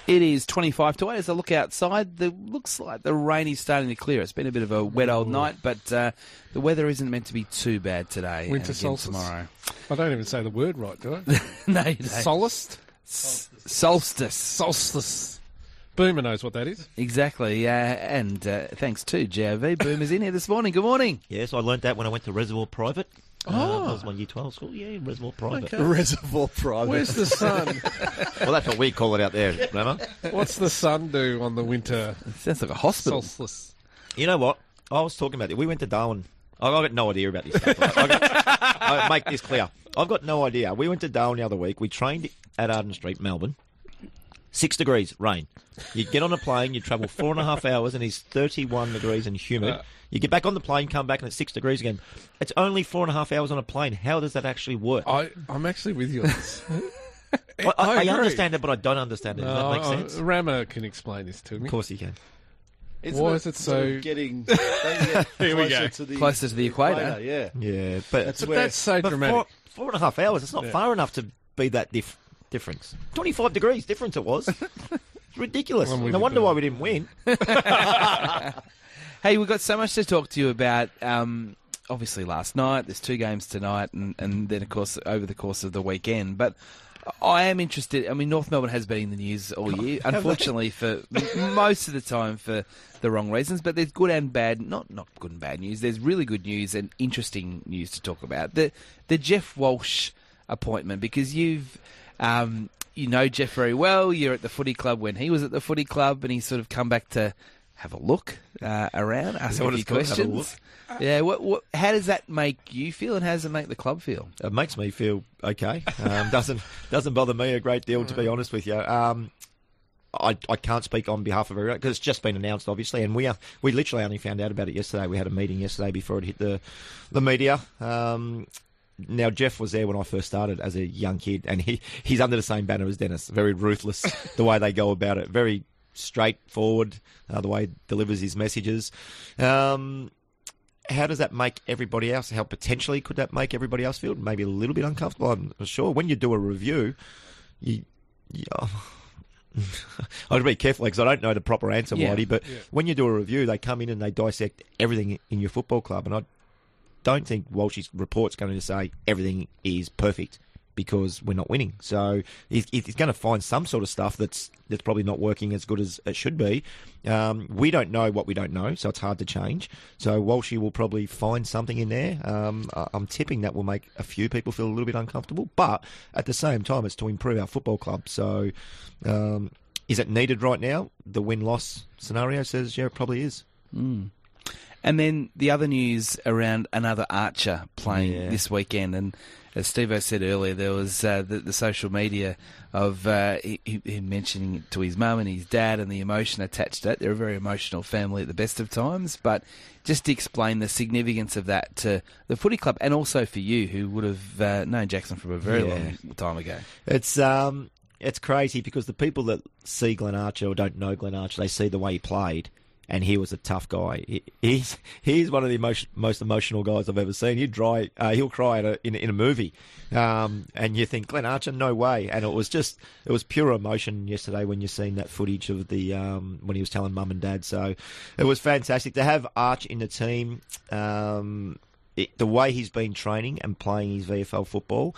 It is 25 to 8. As I look outside, looks like the rain is starting to clear. It's been a bit of a wet old night, but the weather isn't meant to be too bad today. Winter solstice. Tomorrow. I don't even say the word right, do I? No, you don't. Solstice? Solstice. Solstice. Boomer knows what that is. Exactly. And thanks to GOV. Boomer's in here this morning. Good morning. Yes, I learnt that when I went to Reservoir Private. Oh. That was my Year 12 school. Yeah, Reservoir Private. Okay. Reservoir Private. Where's the sun? Well, that's what we call it out there, Rama. What's the sun do on the winter Sounds like a hospital. solstice? You know what? I was talking about it. We went to Darwin. I've got no idea about this stuff. Right? I make this clear. I've got no idea. We went to Darwin the other week. We trained at Arden Street, Melbourne. 6 degrees, rain. You get on a plane, you travel 4.5 hours, and it's 31 degrees and humid. You get back on the plane, come back, and it's 6 degrees again. It's only 4.5 hours on a plane. How does that actually work? I'm actually with you on this. I agree. understand it, but I don't understand it. Does that make sense? Rama can explain this to me. Of course he can. Why is it so... getting Here we closer go. to the Closer to the equator. Yeah. Yeah, but That's But where that's so but dramatic. 4.5 hours, it's not far enough to be that difference. 25 degrees difference it was. It's ridiculous. I'm with No you, wonder Bill. why we didn't win. Hey, we've got so much to talk to you about. Obviously, last night, there's 2 games tonight, and then, of course, over the course of the weekend. But I am interested. I mean, North Melbourne has been in the news all year, unfortunately, for most of the time for the wrong reasons. But there's good and bad, not good and bad news. There's really good news and interesting news to talk about. The Jeff Walsh appointment, because you know Jeff very well. You're at the footy club when he was at the footy club, and he's sort of come back to have a look around, ask a few questions. Yeah, how does that make you feel, and how does it make the club feel? It makes me feel okay. Doesn't bother me a great deal, to be honest with you. I can't speak on behalf of everyone because it's just been announced, obviously, and we literally only found out about it yesterday. We had a meeting yesterday before it hit the media. Now, Jeff was there when I first started as a young kid, and he's under the same banner as Dennis. Very ruthless, the way they go about it. Very straightforward, the way he delivers his messages. How does that make everybody else? How potentially could that make everybody else feel maybe a little bit uncomfortable? I'm not sure. When you do a review, I'd be careful because I don't know the proper answer, Whitey, but when you do a review, they come in and they dissect everything in your football club, and I don't think Walsh's report's going to say everything is perfect because we're not winning. So he's going to find some sort of stuff that's probably not working as good as it should be. We don't know what we don't know, so it's hard to change. So Walshy will probably find something in there. I'm tipping that will make a few people feel a little bit uncomfortable, but at the same time, it's to improve our football club. So is it needed right now? The win-loss scenario says, yeah, it probably is. Mm. And then the other news around another Archer playing this weekend, and as Steve-O said earlier, there was the social media of him mentioning it to his mum and his dad and the emotion attached to it. They're a very emotional family at the best of times, but just to explain the significance of that to the footy club and also for you, who would have known Jackson from a very long time ago. It's crazy because the people that see Glenn Archer or don't know Glenn Archer, they see the way he played. And he was a tough guy. He's one of the most emotional guys I've ever seen. He'll cry in a movie, and you think Glenn Archer, no way. And it was pure emotion yesterday when you seen that footage of the when he was telling mum and dad. So it was fantastic to have Arch in the team. The way he's been training and playing his VFL football,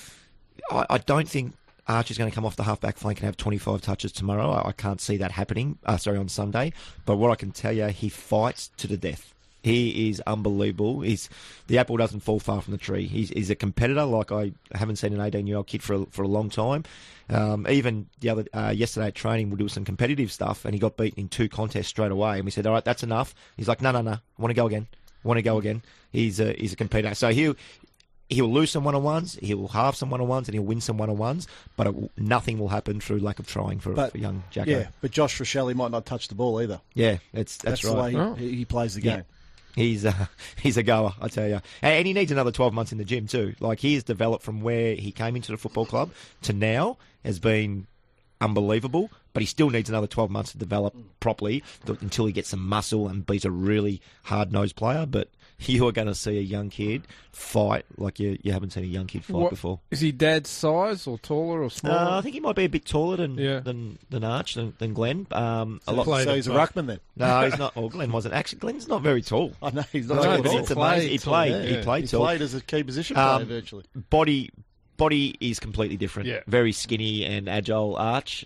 I don't think Archer's going to come off the half-back flank and have 25 touches tomorrow. I can't see that happening, on Sunday. But what I can tell you, he fights to the death. He is unbelievable. The apple doesn't fall far from the tree. He's a competitor like I haven't seen an 18-year-old kid for a long time. Even yesterday at training, we'll do some competitive stuff, and he got beaten in 2 contests straight away. And we said, all right, that's enough. He's like, no, I want to go again. He's a competitor. So he'll lose some one-on-ones, he'll halve some one-on-ones, and he'll win some one-on-ones, but nothing will happen through lack of trying for young Jacko. Yeah, but Josh Rochelle might not touch the ball either. Yeah, that's right. The way he plays the game. He's a goer, I tell you. And he needs another 12 months in the gym too. Like, he has developed from where he came into the football club to now has been unbelievable, but he still needs another 12 months to develop properly until he gets some muscle and he's a really hard-nosed player. But you are going to see a young kid fight like you haven't seen a young kid fight before. Is he dad's size or taller or smaller? I think he might be a bit taller than Arch, than Glenn. So he's a ruckman then? No, he's not. Well, Glenn wasn't. Actually, Glenn's not very tall. I know, he's not No, tall but at all. It's amazing. He played tall. He played as a key position player virtually. Body is completely different. Yeah. Very skinny and agile, Arch.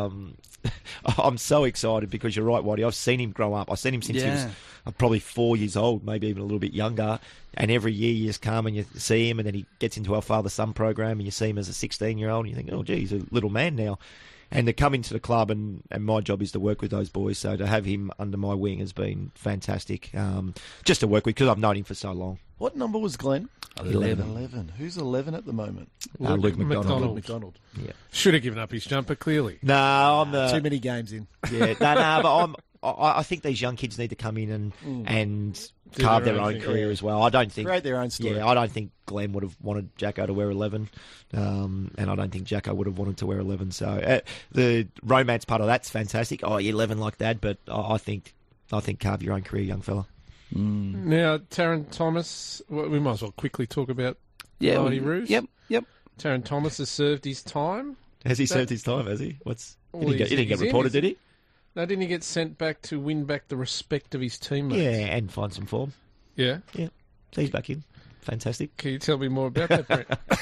I'm so excited because you're right, Whitey. I've seen him grow up. I've seen him since he was probably 4 years old, maybe even a little bit younger. And every year you just come and you see him, and then he gets into our father-son program, and you see him as a 16-year-old, and you think, oh, gee, he's a little man now. And to come into the club, and my job is to work with those boys, so to have him under my wing has been fantastic. Just to work with, because I've known him for so long. What number was Glenn? 11. Who's 11 at the moment? Luke McDonald. Luke McDonald. Yeah. Should have given up his jumper, clearly. No, I'm the... Too many games in. Yeah, but I think these young kids need to come in and Do carve their their own own thing. career as well. I don't think Create their own story. Yeah, I don't think Glenn would have wanted Jacko to wear 11, and I don't think Jacko would have wanted to wear 11. So the romance part of that's fantastic. Oh, you're 11 like Dad, but I think carve your own career, young fella. Now, Taron Thomas, we might as well quickly talk about Mighty Roos. Yep. Taron Thomas has served his time. Has he served his time? Has he? He didn't get he's reported, did he? No, didn't he get sent back to win back the respect of his teammates? Yeah, and find some form. Yeah? Yeah, so he's back in. Fantastic. Can you tell me more about that,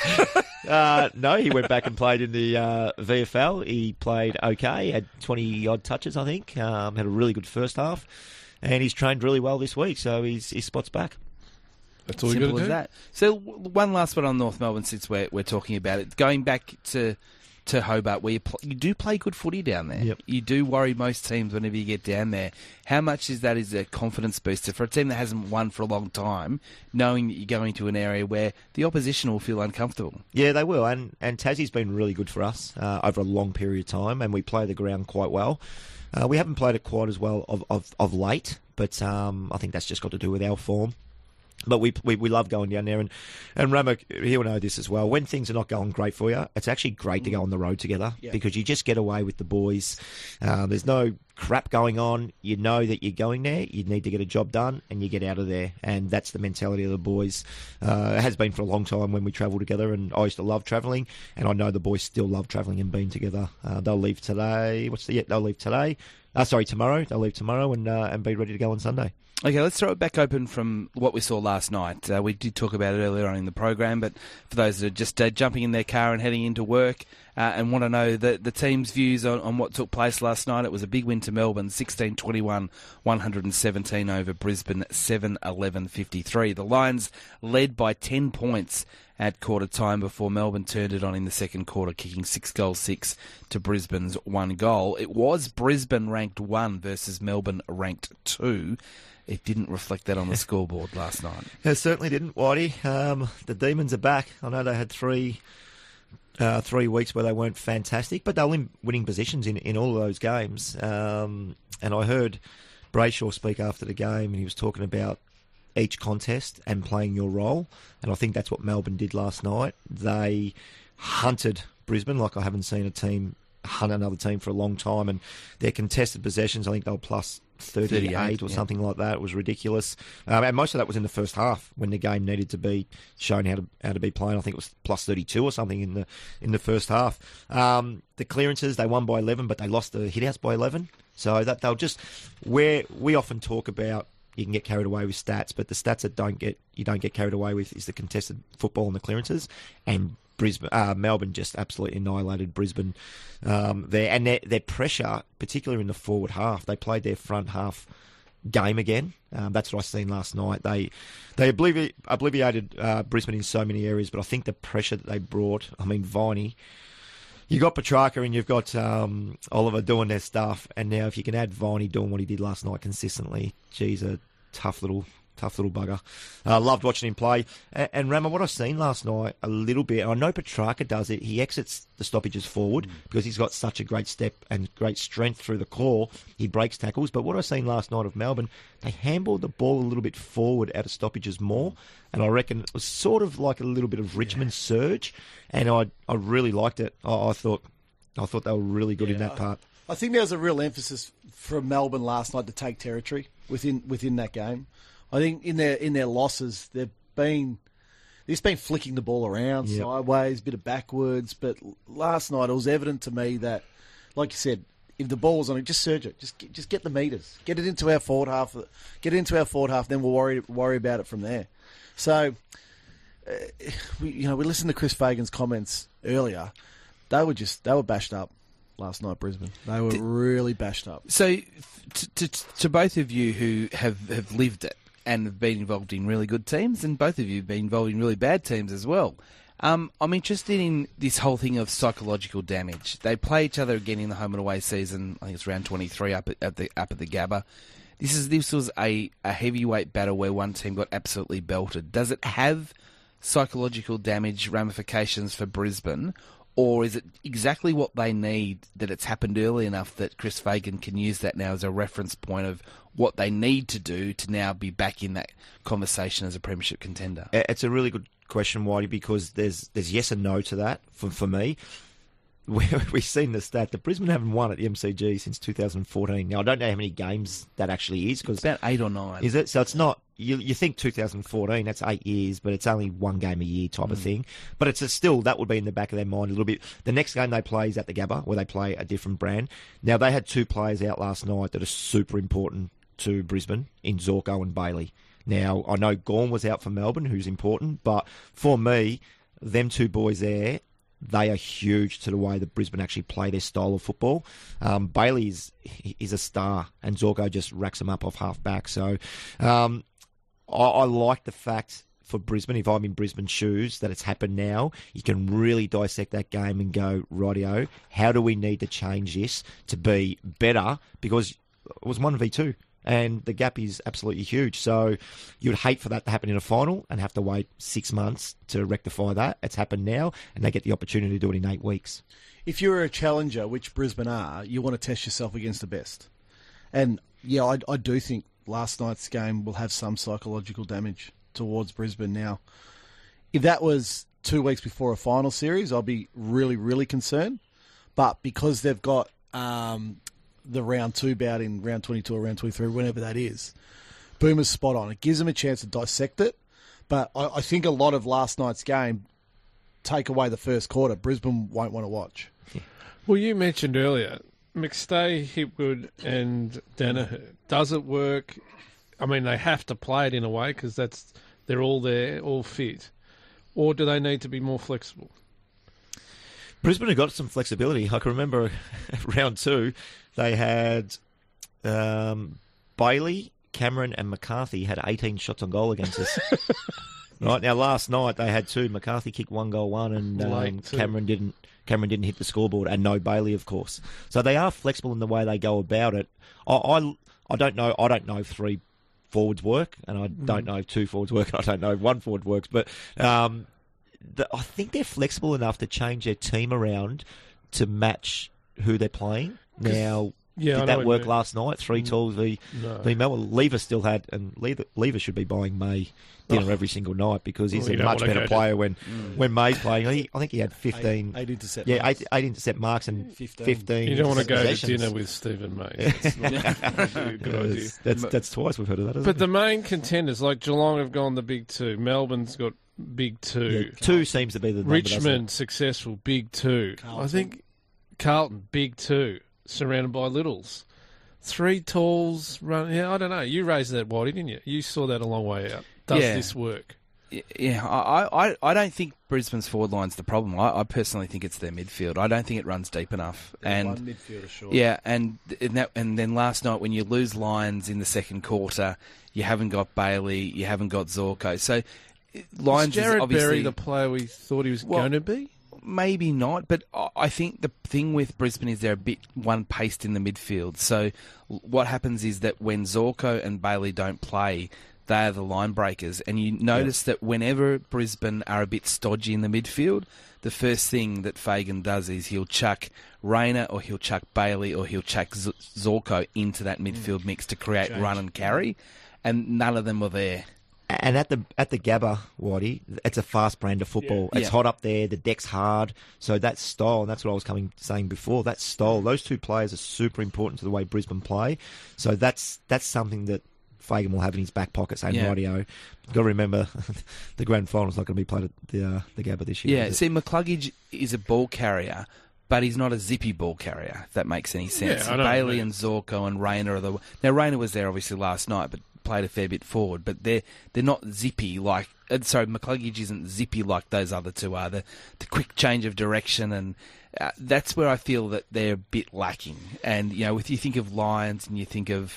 Brent? No, he went back and played in the VFL. He played okay, had 20-odd touches, I think. Had a really good first half. And he's trained really well this week, so his spot's back. That's all you Simple got to as do. that. So one last one on North Melbourne, since we're talking about it. Going back to Hobart, where you do play good footy down there. Yep. You do worry most teams whenever you get down there. How much is a confidence booster for a team that hasn't won for a long time, knowing that you're going to an area where the opposition will feel uncomfortable? Yeah, they will. And Tassie's been really good for us over a long period of time, and we play the ground quite well. We haven't played it quite as well of late, but I think that's just got to do with our form. But we love going down there, and Ramo, he'll know this as well. When things are not going great for you, it's actually great to go on the road together because you just get away with the boys. There's no crap going on. You know that you're going there, you need to get a job done, and you get out of there. And that's the mentality of the boys. It has been for a long time when we travel together, and I used to love travelling, and I know the boys still love travelling and being together. They'll leave today. They'll leave today. Tomorrow. They'll leave tomorrow and be ready to go on Sunday. Okay, let's throw it back open from what we saw last night. We did talk about it earlier on in the program, but for those that are just jumping in their car and heading into work and want to know the team's views on what took place last night, it was a big win to Melbourne, 16-21, 117 over Brisbane, 7-11-53. The Lions led by 10 points at quarter time before Melbourne turned it on in the second quarter, kicking 6 to Brisbane's 1 goal. It was Brisbane ranked 1 versus Melbourne ranked 2. It didn't reflect that on the scoreboard last night. It certainly didn't, Whitey. The Demons are back. I know they had 3 weeks where they weren't fantastic, but they were in winning positions in all of those games. And I heard Brayshaw speak after the game, and he was talking about each contest and playing your role. And I think that's what Melbourne did last night. They hunted Brisbane like I haven't seen a team hunt another team for a long time. And their contested possessions, I think they were plus 38 or something like that. It was ridiculous. And most of that was in the first half when the game needed to be shown how to be playing. I think it was plus 32 or something in the first half. The clearances, they won by 11, but they lost the hit-outs by 11. So that they'll just... Where we often talk about you can get carried away with stats, but the stats that you don't get carried away with is the contested football and the clearances. And Melbourne just absolutely annihilated Brisbane there. And their pressure, particularly in the forward half, they played their front half game again. That's what I seen last night. They obliviated Brisbane in so many areas, but I think the pressure that they brought, Viney, you got Petrarca and you've got Oliver doing their stuff, and now if you can add Viney doing what he did last night consistently, geez, a tough little bugger. Loved watching him play. And Rama, what I've seen last night a little bit, I know Petrarca does it, he exits the stoppages forward because he's got such a great step and great strength through the core. He breaks tackles. But what I've seen last night of Melbourne, they handballed the ball a little bit forward out of stoppages more. And I reckon it was sort of like a little bit of Richmond surge. And I really liked it. I thought I thought they were really good in that part. I think there was a real emphasis from Melbourne last night to take territory within that game. I think in their losses, they've been flicking the ball around sideways, bit of backwards. But last night, it was evident to me that, like you said, if the ball's on it, just surge it. Just get the meters. Get it into our forward half. Then we'll worry about it from there. So, we listened to Chris Fagan's comments earlier. They were bashed up last night, Brisbane. They were really bashed up. So, to both of you who have lived it and have been involved in really good teams, and both of you have been involved in really bad teams as well, I'm interested in this whole thing of psychological damage. They play each other again in the home and away season. I think it's round 23 up at the Gabba. This was a heavyweight battle where one team got absolutely belted. Does it have psychological damage ramifications for Brisbane? Or is it exactly what they need, that it's happened early enough that Chris Fagan can use that now as a reference point of what they need to do to now be back in that conversation as a premiership contender? It's a really good question, Whitey, because there's yes and no to that for me. We've seen the stat that Brisbane haven't won at the MCG since 2014. Now, I don't know how many games that actually is. It's about 8 or 9. Is it? So it's not... You think 2014, that's 8 years, but it's only one game a year type of thing. But it's still, that would be in the back of their mind a little bit. The next game they play is at the Gabba, where they play a different brand. Now, they had 2 players out last night that are super important to Brisbane, in Zorko and Bailey. Now, I know Gawn was out for Melbourne, who's important, but for me, them 2 boys there, they are huge to the way that Brisbane actually play their style of football. Bailey is a star, and Zorko just racks them up off half-back. So I like the fact for Brisbane, if I'm in Brisbane's shoes, that it's happened now. You can really dissect that game and go, rightio, how do we need to change this to be better? Because it was 1v2. And the gap is absolutely huge. So you'd hate for that to happen in a final and have to wait 6 months to rectify that. It's happened now, and they get the opportunity to do it in 8 weeks. If you're a challenger, which Brisbane are, you want to test yourself against the best. And, yeah, I do think last night's game will have some psychological damage towards Brisbane. Now, if that was 2 weeks before a final series, I'll be really, really concerned. But because they've got... the round 2 bout in round 22 or round 23, whenever that is, Boomer's spot on. It gives them a chance to dissect it, but I think a lot of last night's game, take away the first quarter, Brisbane won't want to watch. Well, you mentioned earlier, McStay, Hipwood and Danaher. Does it work? I mean, they have to play it in a way because they're all there, all fit. Or do they need to be more flexible? Brisbane have got some flexibility. I can remember round 2, they had Bailey, Cameron and McCarthy had 18 shots on goal against us. Right, now last night they had 2. McCarthy kicked 1 goal, and Cameron didn't hit the scoreboard, and no Bailey, of course. So they are flexible in the way they go about it. I don't know if 3 forwards work, and I don't know if 2 forwards work, and I don't know if 1 forward works, but I think they're flexible enough to change their team around to match who they're playing. Now, did that work last night? 3 tools v Melbourne. Lever still had, and Lever should be buying May dinner every single night because he's a much better player when May's playing. I think he had 15. 8 intercept marks. 8 intercept marks and 15. You don't want to go to dinner with Stephen May. It's not a good idea. That's twice we've heard of that, isn't But it? the main contenders, like Geelong have gone the big 2. Melbourne's got big 2. Yeah, 2 seems to be the number. Richmond, successful, big 2. I think Carlton, big 2. Surrounded by littles. 3 talls run. Yeah, I don't know. You raised that, Whitey, didn't you? You saw that a long way out. Does this work? Yeah, I don't think Brisbane's forward line's the problem. I personally think it's their midfield. I don't think it runs deep enough. And one midfielder short. Yeah, and then last night when you lose Lyons in the second quarter, you haven't got Bailey, you haven't got Zorko. So Lyons is Jared is obviously Berry the player we thought he was going to be? Maybe not, but I think the thing with Brisbane is they're a bit one-paced in the midfield. So what happens is that when Zorko and Bailey don't play, they are the line breakers. And you notice that whenever Brisbane are a bit stodgy in the midfield, the first thing that Fagan does is he'll chuck Rayner or he'll chuck Bailey or he'll chuck Zorko into that midfield mix to create run and carry. And none of them were there. And at the Gabba, Waddy, it's a fast brand of football. Yeah. It's hot up there. The deck's hard. So that style, and that's what I was saying before. That style, those two players are super important to the way Brisbane play. So that's something that Fagan will have in his back pocket, saying, "Rightio, you've got to remember the grand final's not going to be played at the Gabba this year." Yeah, see, McCluggage is a ball carrier, but he's not a zippy ball carrier, if that makes any sense. Yeah, I know what you Bailey mean. and Zorko and Rayner are the... Now, Rayner was there, obviously, last night, but played a fair bit forward, but they're not zippy like... Sorry, McCluggage isn't zippy like those other two are. The quick change of direction, and that's where I feel that they're a bit lacking. And, you know, if you think of Lions and you think of...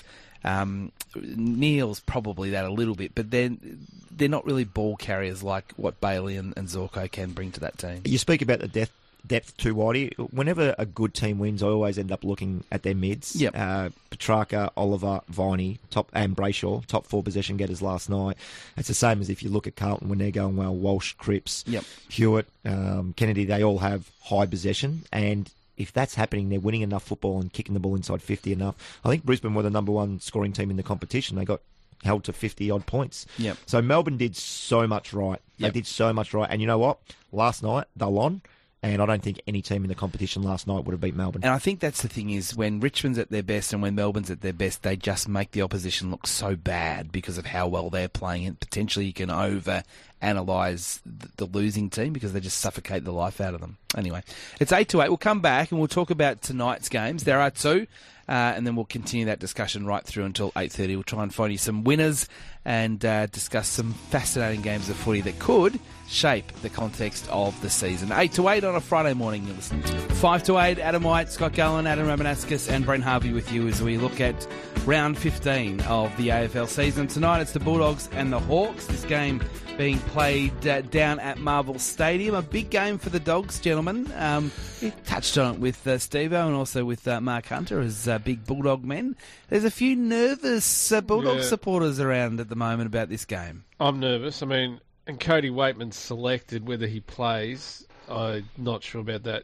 Neil's probably that a little bit, but they're not really ball carriers like what Bailey and Zorko can bring to that team. You speak about the depth too, Whitey. Whenever a good team wins, I always end up looking at their mids. Yep. Petrarca, Oliver, Viney, and Brayshaw, top 4 possession getters last night. It's the same as if you look at Carlton when they're going well. Walsh, Cripps, Yep. Hewitt, Kennedy, they all have high possession, and if that's happening, they're winning enough football and kicking the ball inside 50 enough. I think Brisbane were the number 1 scoring team in the competition. They got held to 50-odd points. Yep. So Melbourne did so much right. Yep. They did so much right. And you know what? Last night, they're on. And I don't think any team in the competition last night would have beat Melbourne. And I think that's the thing is when Richmond's at their best and when Melbourne's at their best, they just make the opposition look so bad because of how well they're playing. And potentially you can over-analyse the losing team because they just suffocate the life out of them. Anyway, it's 8-8. We'll come back and we'll talk about tonight's games. There are 2. And then we'll continue that discussion right through until 8:30. We'll try and find you some winners and discuss some fascinating games of footy that could shape the context of the season. 8-8 on a Friday morning, you're listening. 5-8, Adam White, Scott Gallen, Adam Ramanaskas and Brent Harvey with you as we look at round 15 of the AFL season. Tonight it's the Bulldogs and the Hawks. This game being played down at Marvel Stadium. A big game for the Dogs, gentlemen. We touched on it with Steve-O and also with Mark Hunter as big Bulldog men. There's a few nervous Bulldog supporters around at the moment about this game. I'm nervous. I mean, and Cody Waitman's selected whether he plays. I'm not sure about that.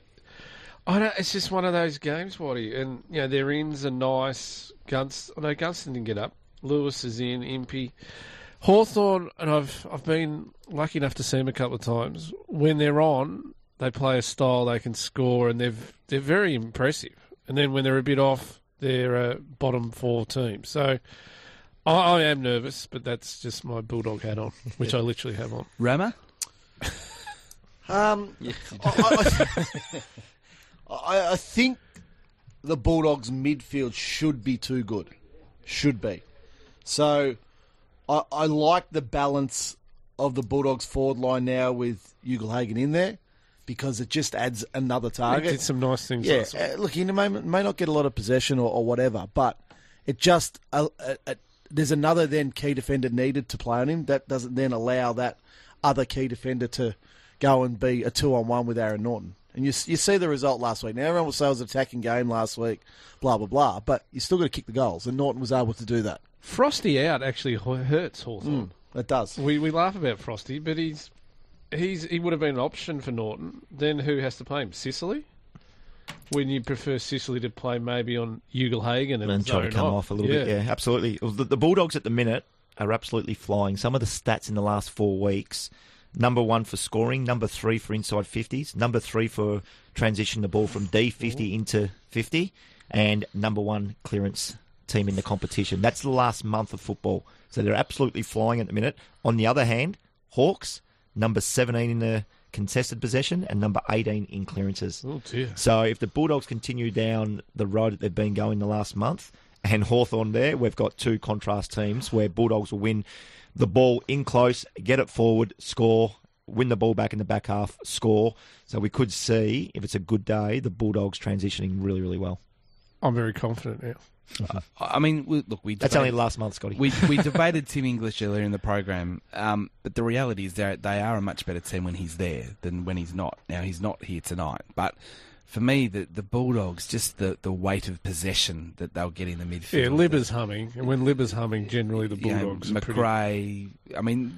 It's just one of those games, Waddy. And, you know, their ins are nice. Gunston didn't get up. Lewis is in, Impey. Hawthorn, and I've been lucky enough to see them a couple of times. When they're on, they play a style they can score, and they're very impressive. And then when they're a bit off, they're a bottom 4 team. So I am nervous, but that's just my Bulldog hat on, which I literally have on. Rama? I think the Bulldogs' midfield should be too good. Should be. So I like the balance of the Bulldogs' forward line now with Ugle-Hagan in there because it just adds another He target. did some nice things Yeah, last week. look, he may not get a lot of possession or whatever, but it just there's another then key defender needed to play on him. That doesn't then allow that other key defender to go and be a 2-on-1 with Aaron Norton. And you see the result last week. Now, everyone will say it was an attacking game last week, blah, blah, blah, but you still got to kick the goals, and Norton was able to do that. Frosty out actually hurts Hawthorn. It does. We laugh about Frosty, but he would have been an option for Norton. Then who has to play him? Sicily? When you prefer Sicily to play maybe on Ugle-Hagan and try to come off a little bit. Yeah, absolutely. Well, the Bulldogs at the minute are absolutely flying. Some of the stats in the last 4 weeks: number 1 for scoring, number 3 for inside 50s, number 3 for transitioning the ball from D50 into 50, and number 1 clearance team in the competition. That's the last month of football. So they're absolutely flying at the minute. On the other hand, Hawks, number 17 in the contested possession and number 18 in clearances. Oh, dear. So if the Bulldogs continue down the road that they've been going the last month, and Hawthorn there, we've got 2 contrast teams where Bulldogs will win the ball in close, get it forward, score, win the ball back in the back half, score. So we could see, if it's a good day, the Bulldogs transitioning really, really well. I'm very confident now. I mean, look, That's only last month, Scotty. We debated Tim English earlier in the program, but the reality is they are a much better team when he's there than when he's not. Now, he's not here tonight, but for me, the Bulldogs, just the weight of possession that they'll get in the midfield. Yeah, Libba's humming, and when Libba's humming, generally the Bulldogs are pretty... McRae, I mean,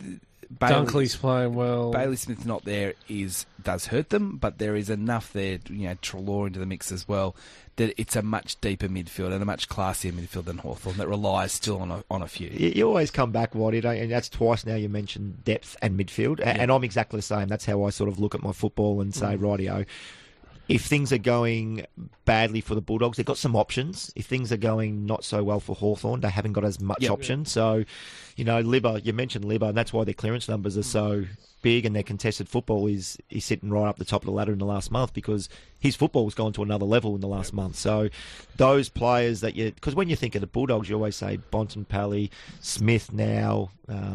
Dunkley's playing well. Bailey Smith not there does hurt them, but there is enough there, Treloar into the mix as well, that it's a much deeper midfield and a much classier midfield than Hawthorn that relies still on a few. You always come back, Whitey, don't you? And that's twice now you mentioned depth and midfield, and I'm exactly the same. That's how I sort of look at my football and say, rightio, if things are going badly for the Bulldogs, they've got some options. If things are going not so well for Hawthorn, they haven't got as much option. So, Libba, you mentioned Libba, and that's why their clearance numbers are so big, and their contested football is sitting right up the top of the ladder in the last month because his football has gone to another level in the last month. So those players because when you think of the Bulldogs, you always say Bontempelli, Smith now,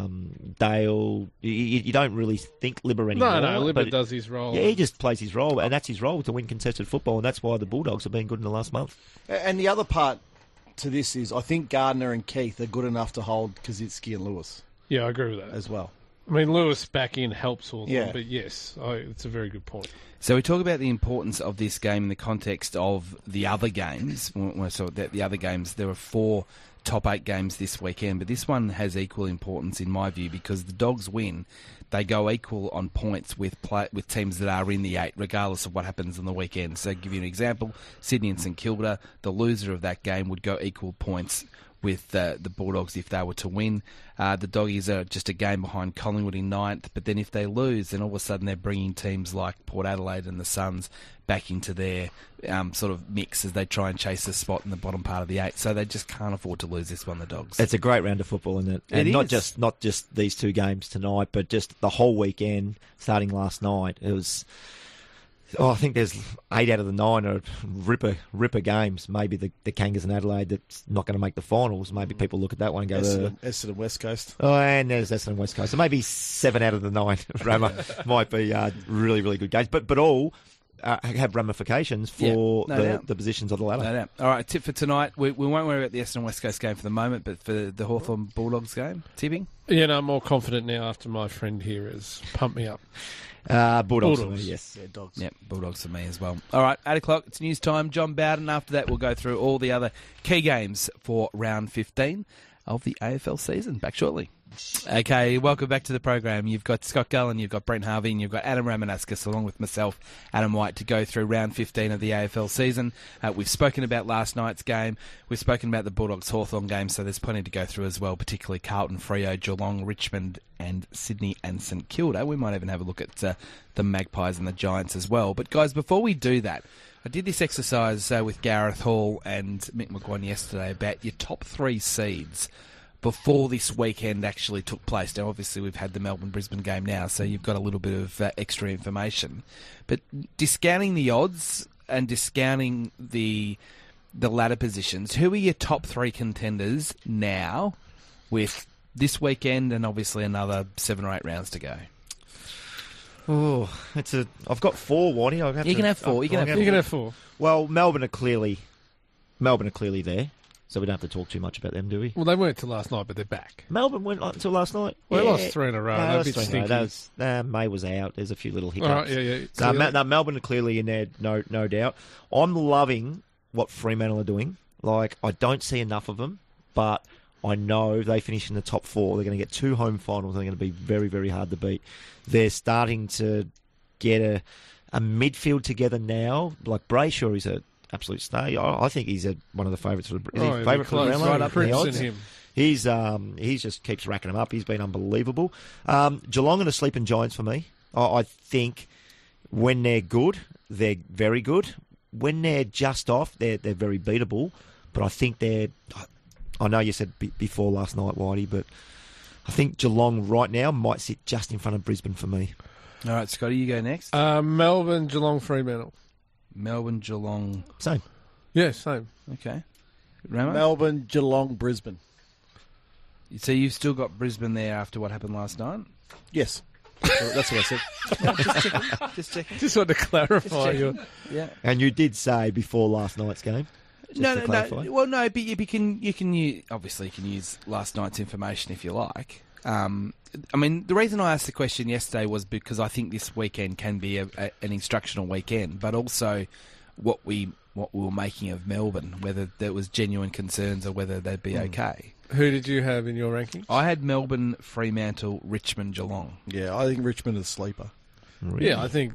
Dale. You don't really think Libba anymore. No, Libba does his role. Yeah, he just plays his role, and that's his role to win contested football, and that's why the Bulldogs have been good in the last month. And the other part to this is I think Gardner and Keith are good enough to hold Kaczynski and Lewis. Yeah, I agree with that as well. I mean, Lewis back in helps Hawthorn, yeah. But yes, it's a very good point. So we talk about the importance of this game in the context of the other games. The other games, there were 4 top 8 games this weekend, but this one has equal importance in my view because the Dogs win. They go equal on points with teams that are in the 8, regardless of what happens on the weekend. So, to give you an example, Sydney and St Kilda, the loser of that game would go equal points with the Bulldogs if they were to win. The Doggies are just a game behind Collingwood in 9th, but then if they lose, then all of a sudden they're bringing teams like Port Adelaide and the Suns back into their sort of mix as they try and chase a spot in the bottom part of the 8. So they just can't afford to lose this one, the Dogs. It's a great round of football, isn't it? And it is. Not just these 2 games tonight, but just the whole weekend, starting last night. It was... I think there's 8 out of the 9 are ripper games. Maybe the Kangas and Adelaide that's not going to make the finals. Maybe people look at that one and go... Essendon West Coast. Oh, and there's Essendon West Coast. So maybe 7 out of the 9, Rama, might be really, really good games. But all have ramifications for the positions of the ladder. No doubt. All right, tip for tonight. We won't worry about the Essendon West Coast game for the moment, but for the Hawthorn Bulldogs game, tipping? Yeah, no, I'm more confident now after my friend here has pumped me up. Bulldogs. For me, yes. Yeah, Dogs. Yep, Bulldogs for me as well. All right, 8 o'clock, it's news time. John Bowden. After that, we'll go through all the other key games for round 15 of the AFL season. Back shortly. Okay, welcome back to the program. You've got Scott Gullen, you've got Brent Harvey, and you've got Adam Ramanaskas, along with myself, Adam White, to go through round 15 of the AFL season. We've spoken about last night's game. We've spoken about the Bulldogs-Hawthorn game, so there's plenty to go through as well, particularly Carlton, Freo, Geelong, Richmond, and Sydney and St Kilda. We might even have a look at the Magpies and the Giants as well. But, guys, before we do that, I did this exercise with Gareth Hall and Mick McGuane yesterday about your top 3 seeds before this weekend actually took place. Now, obviously, we've had the Melbourne-Brisbane game now, so you've got a little bit of extra information. But discounting the odds and discounting the ladder positions, who are your top 3 contenders now with this weekend and obviously another 7 or 8 rounds to go? Oh, I've got 4, Waddy. You can have 4. You can have 4. Well, Melbourne are clearly there. So we don't have to talk too much about them, do we? Well, they weren't till last night, but they're back. Melbourne went until last night. Well, they lost 3 in a row. They're a bit stinky. May was out. There's a few little hiccups. All right, yeah. So, Melbourne are clearly in there, no doubt. I'm loving what Fremantle are doing. Like, I don't see enough of them, but I know if they finish in the top 4, they're going to get 2 home finals. They're going to be very, very hard to beat. They're starting to get a midfield together now. Like Brayshaw is a absolute stay. I think he's one of the favourites for the favourite for the Brownlow. Right up in him. He's just keeps racking them up. He's been unbelievable. Geelong and a sleeping Giants for me. I think when they're good, they're very good. When they're just off, they're very beatable. But I think I know you said before last night, Whitey, but I think Geelong right now might sit just in front of Brisbane for me. All right, Scotty, you go next. Melbourne, Geelong, Fremantle. Melbourne, Geelong. Same. Yeah, same. Okay. Ramo? Melbourne, Geelong, Brisbane. So you've still got Brisbane there after what happened last night? Yes. That's what I said. Just checking. Just wanted to clarify you. Yeah. And you did say before last night's game. No. Well, no, but you can use, obviously you can use last night's information if you like. I mean, the reason I asked the question yesterday was because I think this weekend can be an instructional weekend, but also what we were making of Melbourne, whether there was genuine concerns or whether they'd be okay. Who did you have in your rankings? I had Melbourne, Fremantle, Richmond, Geelong. Yeah, I think Richmond is a sleeper. Really? Yeah, I think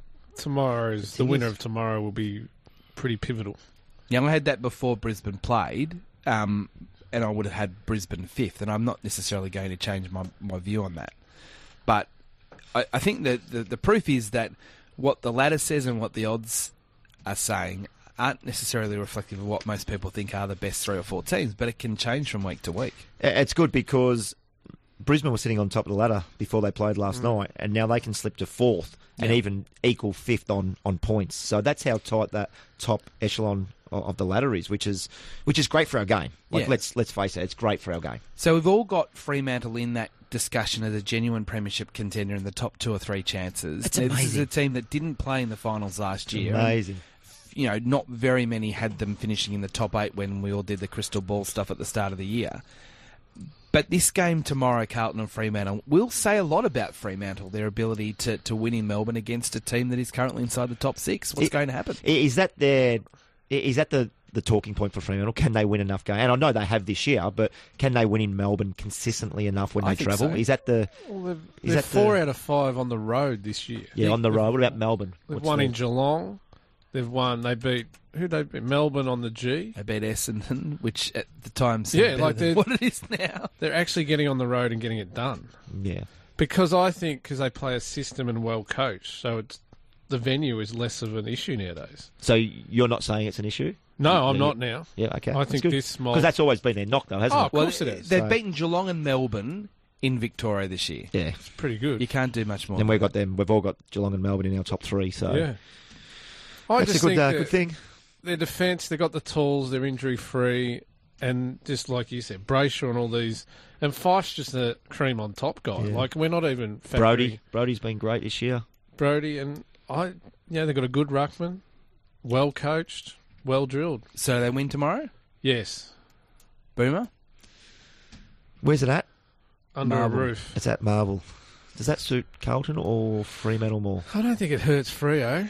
the winner of tomorrow will be pretty pivotal. Yeah, I had that before Brisbane played, and I would have had Brisbane 5th, and I'm not necessarily going to change my view on that. But I think that the proof is that what the ladder says and what the odds are saying aren't necessarily reflective of what most people think are the best 3 or 4 teams, but it can change from week to week. It's good because Brisbane was sitting on top of the ladder before they played last night, and now they can slip to 4th and even equal 5th on points. So that's how tight that top echelon of the ladder is, which is great for our game. Like, let's face it, it's great for our game. So we've all got Fremantle in that discussion as a genuine premiership contender in the top 2 or 3 chances. That's Now, amazing. This is a team that didn't play in the finals last year. Amazing. You know, not very many had them finishing in the top 8 when we all did the crystal ball stuff at the start of the year. But this game tomorrow, Carlton and Fremantle, will say a lot about Fremantle, their ability to win in Melbourne against a team that is currently inside the top 6. What's going to happen? Is that the talking point for Fremantle? Can they win enough games? And I know they have this year, but can they win in Melbourne consistently enough when I they think travel? so. Is that the... Well, Is they're that 4 out of 5 on the road this year. Yeah, on the road. What about Melbourne? They've What's won their- in Geelong. They've won. They beat Melbourne on the G. They beat Essendon, which at the time seemed Yeah, better like than what it is now. They're actually getting on the road and getting it done. Yeah. Because they play a system and well coached, so the venue is less of an issue nowadays. So you're not saying it's an issue? No, I'm not now. Yeah, okay. I think this might... Because that's always been their knock, though, hasn't Oh, it? of course it is. They've So- beaten Geelong and Melbourne in Victoria this year. Yeah. It's pretty good. You can't do much more. Then we've got them. We've all got Geelong and Melbourne in our top 3, so Yeah. I that's just a think good thing. their defence, they've got the tools, they're injury-free, and just like you said, Brayshaw and all these... And Fife's just a cream on top guy. Yeah. Like, we're not even... factoring Brody's been great this year. Brody, and they've got a good ruckman, well coached, well drilled. So they win tomorrow? Yes, Boomer? Where's it at? under Marvel. a roof. It's at Marvel. Does that suit Carlton or Fremantle more? I don't think it hurts Freo.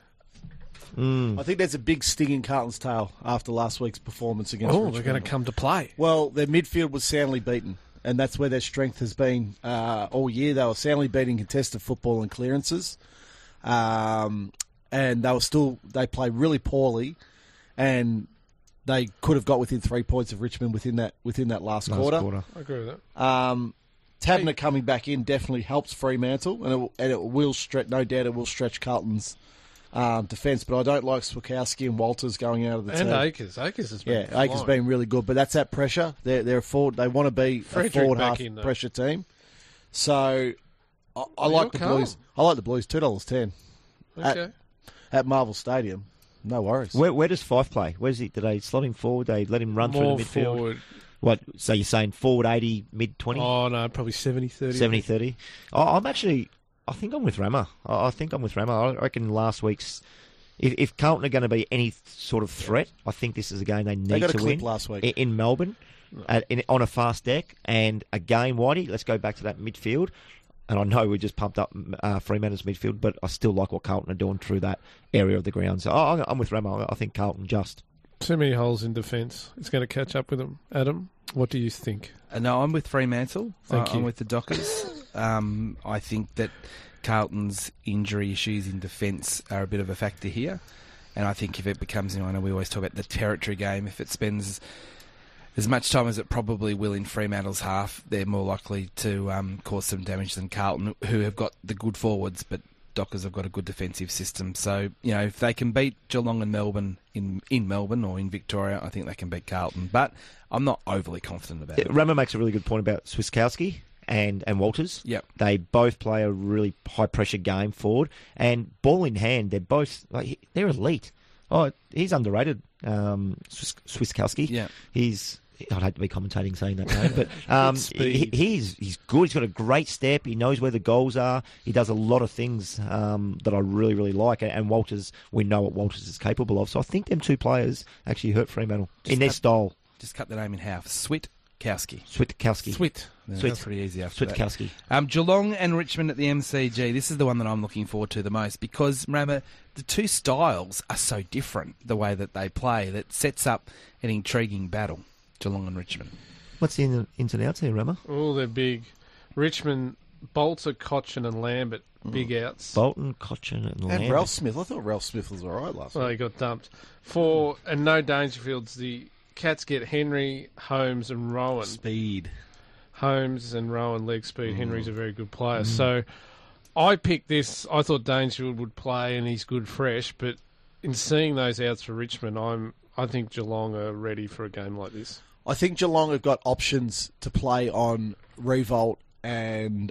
Mm. I think there's a big sting in Carlton's tail after last week's performance against Oh, Richmond. they're going to come to play. Well, their midfield was soundly beaten, and that's where their strength has been all year. They were soundly beating contested football and clearances, and they played really poorly, and they could have got within 3 points of Richmond within that last quarter. I agree with that. Tabner coming back in definitely helps Fremantle, and it will stretch. No doubt, it will stretch Carlton's defence. But I don't like Swikowski and Walters going out of the And team. Akers. Akers has been Akers flying. been really good, but that's that pressure. They're a forward. They want to be a Frederick forward back half in, though. pressure team. So I you're like the calm. Blues. I like the Blues. $2.10 Okay. at Marvel Stadium. No worries. Where does Fife play? Where's he? Did they slot him forward? They let him run More through the midfield? forward. What? So you're saying forward 80, mid 20? Oh, no, probably 70-30. 70-30? I think I'm with Rama. I think I'm with Rama. I reckon last week's... If Carlton are going to be any sort of threat, I think this is a game they need They got a to clip win. last week. In Melbourne, on a fast deck. And again, Whitey, let's go back to that midfield. And I know we just pumped up Fremantle's midfield, but I still like what Carlton are doing through that area of the ground. So I'm with Rama. I think Carlton just... Too many holes in defence. It's going to catch up with them. Adam, what do you think? No, I'm with Fremantle. Thank you. I'm with the Dockers. I think that Carlton's injury issues in defence are a bit of a factor here. And I think if it becomes, I know we always talk about the territory game, if it spends as much time as it probably will in Fremantle's half, they're more likely to cause some damage than Carlton, who have got the good forwards, but Dockers have got a good defensive system. So, if they can beat Geelong and Melbourne in Melbourne or in Victoria, I think they can beat Carlton. But I'm not overly confident about it. Rama makes a really good point about Swiskowski and Walters. Yep. They both play a really high-pressure game forward. And ball in hand, they're both... they're elite. Oh, he's underrated, Swiskowski. Yeah. I'd hate to be commentating saying that name, but speed. he's good. He's got a great step. He knows where the goals are. He does a lot of things that I really, really like. And Walters, we know what Walters is capable of. So I think them two players actually hurt Fremantle in their style. Just cut the name in half. Switkowski. Kowski. Switkowski. Swit. Yeah, Swit. that's pretty easy after that. Switkowski. Geelong and Richmond at the MCG. This is the one that I'm looking forward to the most because, remember, the two styles are so different, the way that they play, that sets up an intriguing battle, Geelong and Richmond. What's the ins and outs here, Rama? Oh, they're big. Richmond, Bolter, Cochin and Lambert, big outs. Bolton, Cochin, and Lambert. And Ralph Smith. I thought Ralph Smith was all right last Well, week. he got dumped. And no Dangerfields. The Cats get Henry, Holmes and Rowan. Speed. Holmes and Rowan leg speed. Henry's a very good player. So I picked this. I thought Dangerfield would play and he's good fresh, but in seeing those outs for Richmond, I think Geelong are ready for a game like this. I think Geelong have got options to play on Revolt and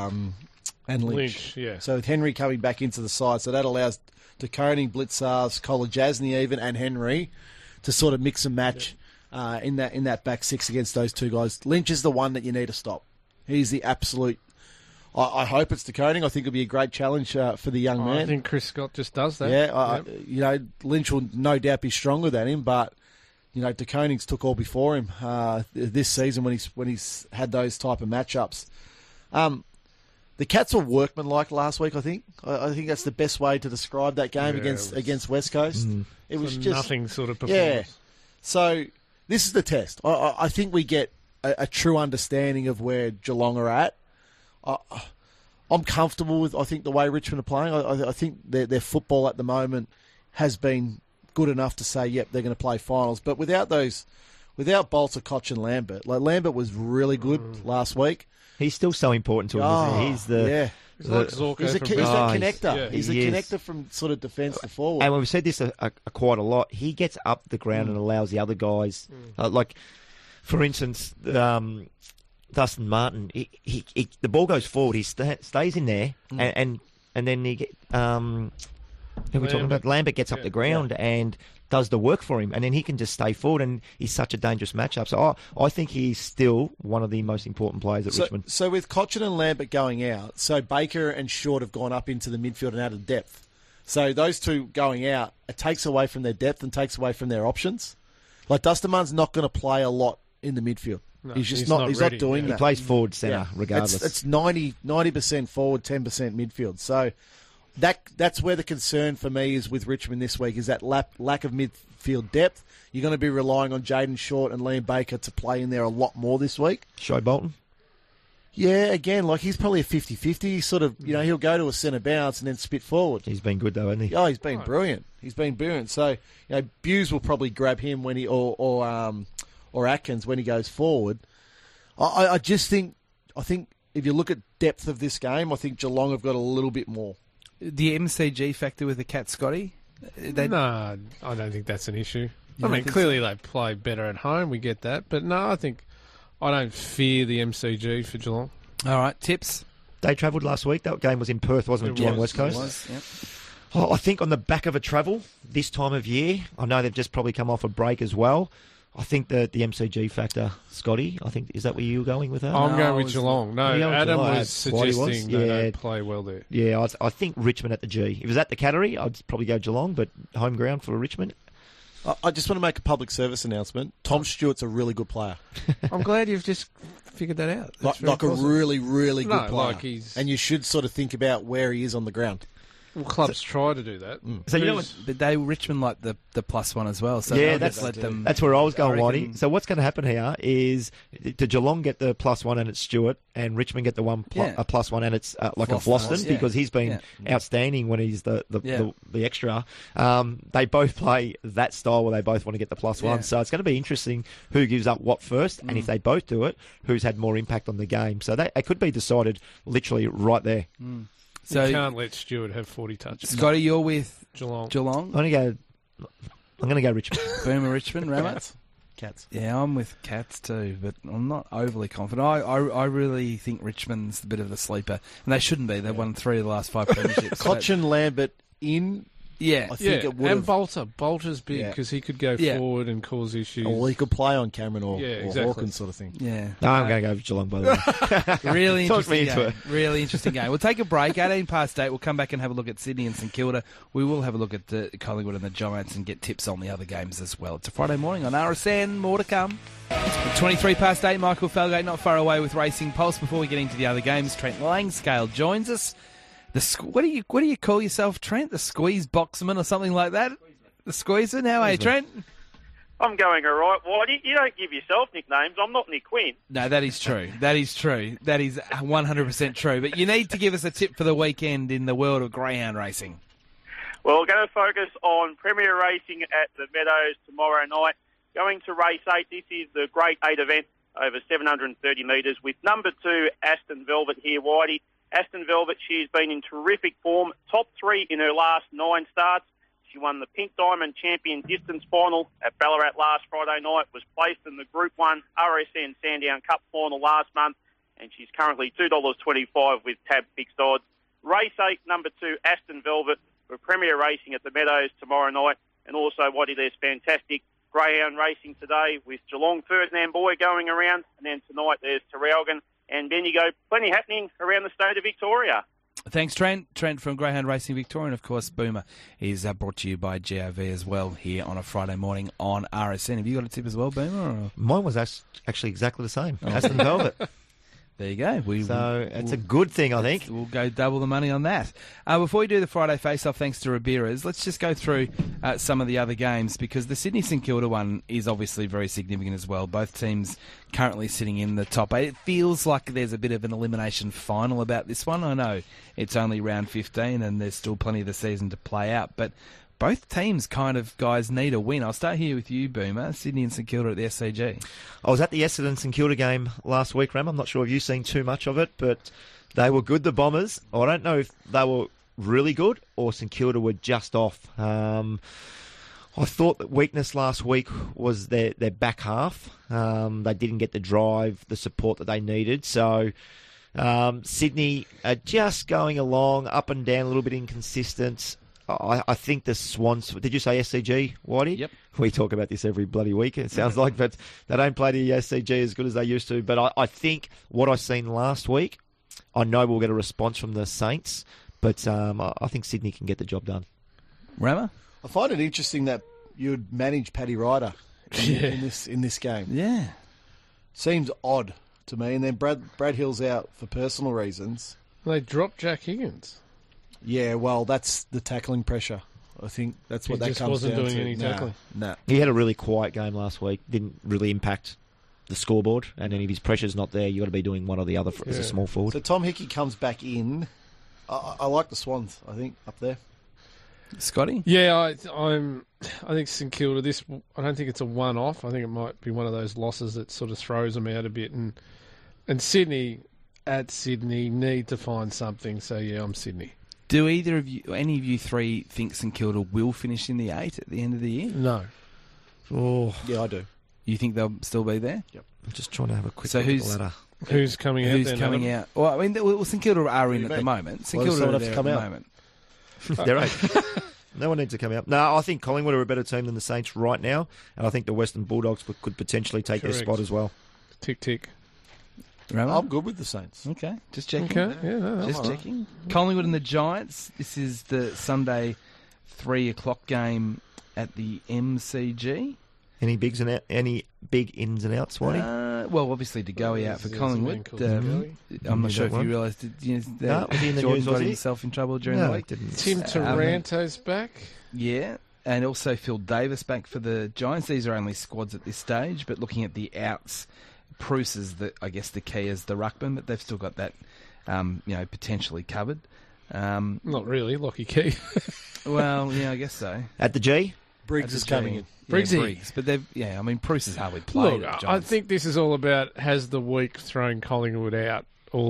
Lynch. Yeah. So with Henry coming back into the side, so that allows De Koning, Blitzars, Kolajasny even, and Henry to sort of mix and match in that back six against those two guys. Lynch is the one that you need to stop. He's the absolute. I hope it's De Koning. I think it'll be a great challenge for the young man. I think Chris Scott just does that. Yeah, Yep. Lynch will no doubt be stronger than him, but De Koning's took all before him this season when he's had those type of matchups. The Cats were workmanlike last week. I think that's the best way to describe that game Yeah, against West Coast. It was Some just nothing sort of yeah. performance. So this is the test. I think we get a true understanding of where Geelong are at. I'm comfortable with, I think, the way Richmond are playing. I think their football at the moment has been good enough to say, yep, they're going to play finals. But without Bolter, Koch and Lambert, like Lambert was really good last week. He's still so important to him. Isn't he? He's the yeah. He's like Zorko He's a from connector. Yeah. He's a He is. connector from sort of defence to forward. And we've said this quite a lot. He gets up the ground and allows the other guys, like, for instance, Dustin Martin. He the ball goes forward. He stays in there, and then he get who are we talking about? Lambert gets up the ground and does the work for him, and then he can just stay forward. And he's such a dangerous matchup. So I think he's still one of the most important players at Richmond. So with Cochin and Lambert going out, so Baker and Short have gone up into the midfield and out of depth. So those two going out, it takes away from their depth and takes away from their options. Like Dustin Munn's not going to play a lot in the midfield. No, he's just he's not. not He's ready, not doing yeah. He that. plays forward centre regardless. It's 90% forward, 10% midfield. So that's where the concern for me is with Richmond this week is that lack of midfield depth. You're going to be relying on Jaden Short and Liam Baker to play in there a lot more this week. Show Bolton. Yeah, again, like he's probably a 50-50. He's sort of, he'll go to a centre bounce and then spit forward. He's been good though, hasn't he? Oh, he's been brilliant. He's been brilliant. So, Buse will probably grab him when he or Atkins when he goes forward. I think if you look at depth of this game, I think Geelong have got a little bit more. The MCG factor with the Cats, Scotty? No, I don't think that's an issue. I don't mean, think clearly they play better at home. We get that. But no, I don't fear the MCG for Geelong. All right, tips? They travelled last week. That game was in Perth, wasn't it? It Geelong was, West Coast. It was, yep. Oh, I think on the back of a travel this time of year, I know they've just probably come off a break as well. I think the MCG factor, Scotty, is that where you were going with that? I'm No, going I with was- Geelong. No, Yeah, Adam Geelong. was What he was? suggesting they Yeah. don't play well there. Yeah, I think Richmond at the G. If it was at the Cattery, I'd probably go Geelong, but home ground for Richmond. I just want to make a public service announcement. Tom Stewart's a really good player. I'm glad you've just figured that out. That's Like very a positive. really, really good No, player. like he's- And you should sort of think about where he is on the ground. Well, clubs try to do that. So you know Who's- But Richmond like the +1 as well, so Yeah, they'll that's- just let them. That's where I was going, I reckon- Whitey. So what's going to happen here is to Geelong get the +1 and it's Stewart, and Richmond get the Yeah. a +1 and it's like a Floston, Floston yeah. because he's been outstanding when he's the extra. They both play that style where they both want to get the +1. Yeah. So it's going to be interesting who gives up what first, and if they both do it, who's had more impact on the game. So it could be decided literally right there. So, you can't let Stewart have 40 touches. Scotty, you're with Geelong. Geelong, I'm going to go Richmond. Boomer Richmond, Rama? Cats. Yeah, I'm with Cats too, but I'm not overly confident. I really think Richmond's a bit of a sleeper, and they shouldn't be. They've won 3 of the last 5 premierships. Koch and Lambert in. Yeah, I think Yeah, it would and have. Bolter. Bolter's big Yeah. because he could go Yeah. forward and cause issues. Or he could play on Cameron or exactly. Hawkins sort of thing. yeah. No, I'm going to go with Geelong, by the way. Really Talk me interesting into game. Really interesting game. We'll take a break. 18 past 8. We'll come back and have a look at Sydney and St Kilda. We will have a look at the Collingwood and the Giants and get tips on the other games as well. It's a Friday morning on RSN. More to come. 23 past 8, Michael Felgate not far away with Racing Pulse. Before we get into the other games, Trent Langscale joins us. What do you call yourself, Trent? The squeeze boxman or something like that? The squeezer? How are you, Trent? I'm going all right, Whitey. You don't give yourself nicknames. I'm not Nick Quinn. No, that is true. That is true. That is 100% true. But you need to give us a tip for the weekend in the world of greyhound racing. Well, we're going to focus on Premier Racing at the Meadows tomorrow night. Going to race 8. This is the Great 8 event over 730 metres with number 2, Aston Velvet here, Whitey. Aston Velvet, she's been in terrific form. Top 3 in her last 9 starts. She won the Pink Diamond Champion Distance Final at Ballarat last Friday night, was placed in the Group 1 RSN Sandown Cup Final last month, and she's currently $2.25 with tab fixed odds. Race 8, number 2, Aston Velvet, for Premier Racing at the Meadows tomorrow night. And also, Waddy, there's fantastic greyhound racing today with Geelong Ferdinand Boy going around, and then tonight there's Terralgan and Bendigo. Plenty happening around the state of Victoria. Thanks, Trent. Trent from Greyhound Racing Victoria. And, of course, Boomer is brought to you by GOV as well here on a Friday morning on RSN. Have you got a tip as well, Boomer? Or? Mine was actually exactly the same. Aston Velvet. There you go. It's a good thing, I think. We'll go double the money on that. Before we do the Friday face-off, thanks to Ribeiras, let's just go through some of the other games, because the Sydney St Kilda one is obviously very significant as well. Both teams currently sitting in the top 8. It feels like there's a bit of an elimination final about this one. I know it's only round 15 and there's still plenty of the season to play out, but both teams kind of, guys, need a win. I'll start here with you, Boomer. Sydney and St Kilda at the SCG. I was at the Essendon St Kilda game last week, Ram. I'm not sure if you've seen too much of it, but they were good, the Bombers. I don't know if they were really good or St Kilda were just off. I thought that weakness last week was their back half. They didn't get the drive, the support that they needed. So Sydney are just going along, up and down, a little bit inconsistent. I think the Swans... Did you say SCG, Whitey? Yep. We talk about this every bloody week, it sounds like, but they don't play the SCG as good as they used to. But I think what I seen last week, I know we'll get a response from the Saints, but I think Sydney can get the job done. Rammer? I find it interesting that you'd manage Paddy Ryder in this game. Yeah. Seems odd to me. And then Brad Hill's out for personal reasons. They dropped Jack Higgins. Yeah, well, that's the tackling pressure. I think that's what that comes down to. He just wasn't doing any tackling. No. He had a really quiet game last week, didn't really impact the scoreboard, and then if his pressure's not there, you've got to be doing one or the other as a small forward. So Tom Hickey comes back in. I like the Swans, I think, up there. Scotty? Yeah, I think St Kilda, I don't think it's a one-off. I think it might be one of those losses that sort of throws them out a bit. And Sydney, at Sydney, need to find something. So, yeah, I'm Sydney. Do any of you three think St Kilda will finish in the 8 at the end of the year? No. Oh, Yeah, I do. You think they'll still be there? Yep. I'm just trying to have a quick So look at who's- the ladder. Who's coming out Who's then, coming Adam? out? Well, I mean, St Kilda are in do at you the mean? moment. St Well, Kilda someone are have to there at come the out. moment. They're right. No one needs to come out. No, I think Collingwood are a better team than the Saints right now, and I think the Western Bulldogs could potentially take their Correct. spot as well. Tick, tick. Rammer? I'm good with the Saints. Okay, just checking. Okay, yeah, no, Just that's checking. Collingwood and the Giants. This is the Sunday 3 o'clock game at the MCG. Any big ins and outs, Whitey? Well, obviously De Goey out for There's a Collingwood. man called De Goey. I'm not Knew sure that if you one. realised that No, was he in the Jordan news, got was he? himself in trouble during No, the it week. didn't. Tim Taranto's back. Yeah, and also Phil Davis back for the Giants. These are only squads at this stage, but looking at the outs, Bruce is I guess the key is the ruckman, but they've still got that, potentially covered. Not really, Lockie Key. Well, yeah, I guess so. At the G? Briggs is coming in. Briggsy. Briggs, but Bruce has hardly played. Look, at I Giants. think this is all about has the week thrown Collingwood out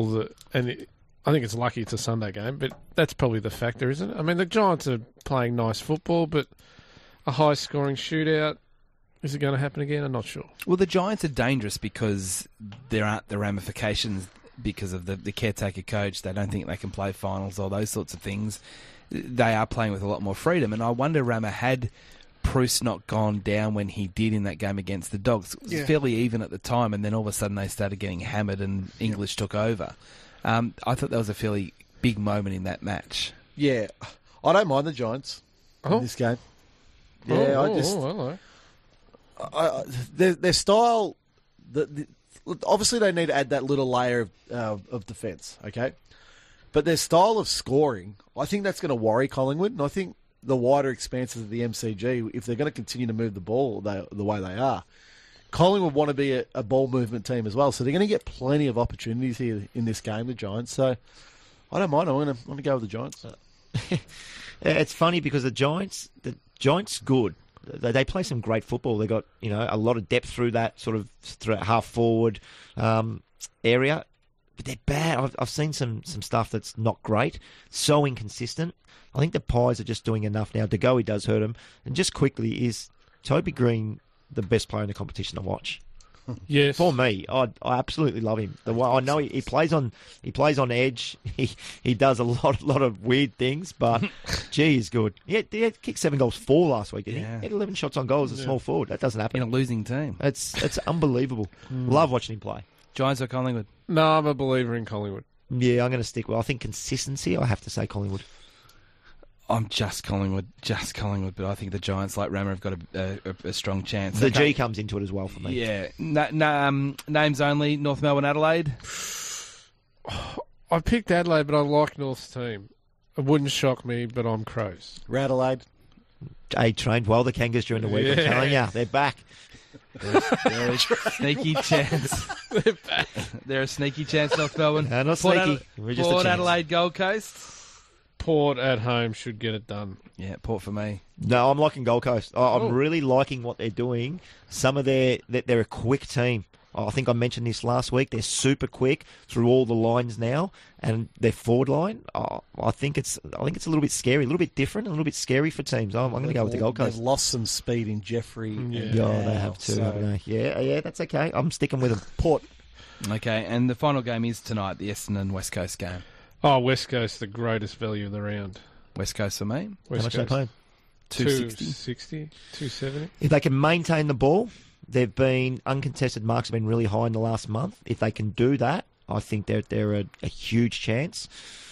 I think it's lucky it's a Sunday game, but that's probably the factor, isn't it? I mean, the Giants are playing nice football, but a high-scoring shootout, is it going to happen again? I'm not sure. Well, the Giants are dangerous because there aren't the ramifications because of the caretaker coach. They don't think they can play finals, all those sorts of things. They are playing with a lot more freedom, and I wonder, Rama, had Bruce not gone down when he did in that game against the Dogs. It was fairly even at the time, and then all of a sudden they started getting hammered and English took over. I thought that was a fairly big moment in that match. Yeah, I don't mind the Giants in this game. Yeah, hello. their style obviously they need to add that little layer of defence, okay? But their style of scoring, I think that's going to worry Collingwood, and I think the wider expanses of the MCG, if they're going to continue to move the ball the way they are, Collingwood want to be a ball movement team as well, so they're going to get plenty of opportunities here in this game, the Giants. So I don't mind. I'm going to go with the Giants. It's funny because the Giants good. They play some great football. They got a lot of depth through that sort of half forward area, but they're bad. I've seen some stuff that's not great. So inconsistent. I think the Pies are just doing enough now. De Goey does hurt them. And just quickly, is Toby Green the best player in the competition to watch? Yes. For me, I absolutely love him. I know he plays on edge. He does a lot of weird things, but gee, he's good. He had kicked 7 goals 4 last week. Didn't he? He had 11 shots on goal as a small forward. That doesn't happen In a losing team. It's unbelievable. Love watching him play. Giants or Collingwood? No, I'm a believer in Collingwood. Yeah, I'm going to stick with. I think consistency. I have to say Collingwood. I'm just Collingwood, but I think the Giants, like Rama, have got a strong chance. The G comes into it as well for me. Yeah. Names only, North Melbourne, Adelaide. I picked Adelaide, but I like North's team. It wouldn't shock me, but I'm Crows. Adelaide. A trained well the Kangas during the week. I'm telling you, they're back. They're a sneaky chance. They're back. They're a sneaky chance, North Melbourne. Not sneaky. We're just a Port chance. Adelaide, Gold Coast. Port at home should get it done. Yeah, Port for me. No, I'm liking Gold Coast. I'm really liking what they're doing. They're a quick team. I think I mentioned this last week. They're super quick through all the lines now, and their forward line. I think it's a little bit scary, a little bit different, a little bit scary for teams. I'm going to go with the Gold Coast. They've lost some speed in Jeffrey. Yeah, they have too, haven't they? Yeah, that's okay. I'm sticking with them. Port. Okay, and the final game is tonight, the Essendon West Coast game. Oh, West Coast, the greatest value of the round. West Coast for me. West How much are they Coast, paying? 260. 270. If they can maintain the ball, they've been uncontested marks have been really high in the last month. If they can do that, I think they're a huge chance.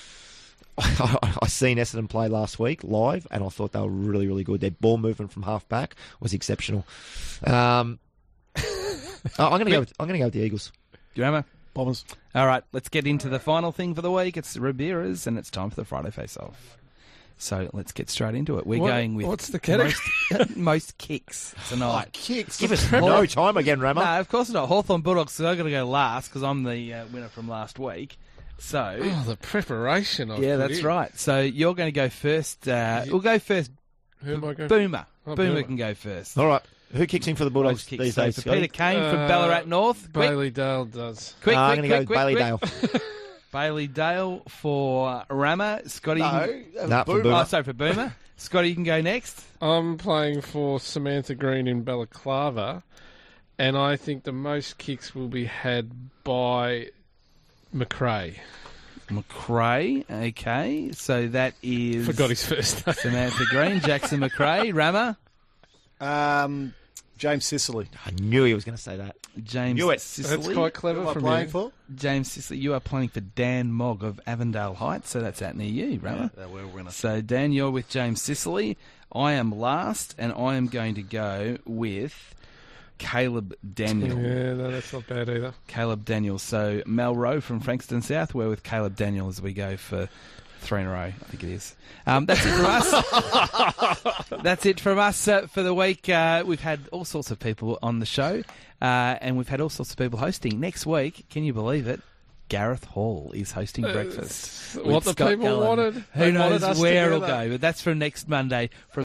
I seen Essendon play last week live, and I thought they were really, really good. Their ball movement from half back was exceptional. I'm going to go with the Eagles. Do you remember? Bombers. All right, let's get into the final thing for the week. It's Ribera's, and it's time for the Friday face-off. So let's get straight into it. We're going with what's the category? most kicks tonight. Kicks. Give us no time again, Rama. No, of course not. Hawthorn Bulldogs, so I'm going to go last because I'm the winner from last week. So, Oh, the preparation. yeah, that's right. So you're going to go first. We'll go first. Who am I going? Boomer. Oh, Boomer Boomer. can go first. All right. Who kicks in for the Bulldogs Most kicks. these So days? for Scotty? Peter Kane from Ballarat North. Quick, Bailey Dale does. quick, I'm quick, going to quick, go with quick, Bailey quick. Dale. Bailey Dale for Rama. Scotty. Nah, for Oh, Boomer. sorry, for Boomer. Scotty, you can go next. I'm playing for Samantha Green in Balaclava, and I think the most kicks will be had by McRae. McRae. Okay, so that is Forgot his first name. Samantha Green, Jackson McRae, Rama, James Sicily. I knew he was going to say that. James Knew it. Sicily. That's quite Who clever am I from playing you. for? James Sicily, you are playing for Dan Mogg of Avondale Heights, so that's out near you, Rama. We're a winner. So, Dan, you're with James Sicily. I am last, and I am going to go with Caleb Daniel. Yeah, no, that's not bad either. Caleb Daniel. So, Mel Rowe from Frankston South, we're with Caleb Daniel as we go for 3 in a row, I think it is. That's it from us. That's it from us for the week. We've had all sorts of people on the show, and we've had all sorts of people hosting. Next week, can you believe it? Gareth Hall is hosting breakfast. What with the Scott people Gallen. wanted. Who They wanted knows us where to do it'll that. go? But that's from next Monday. From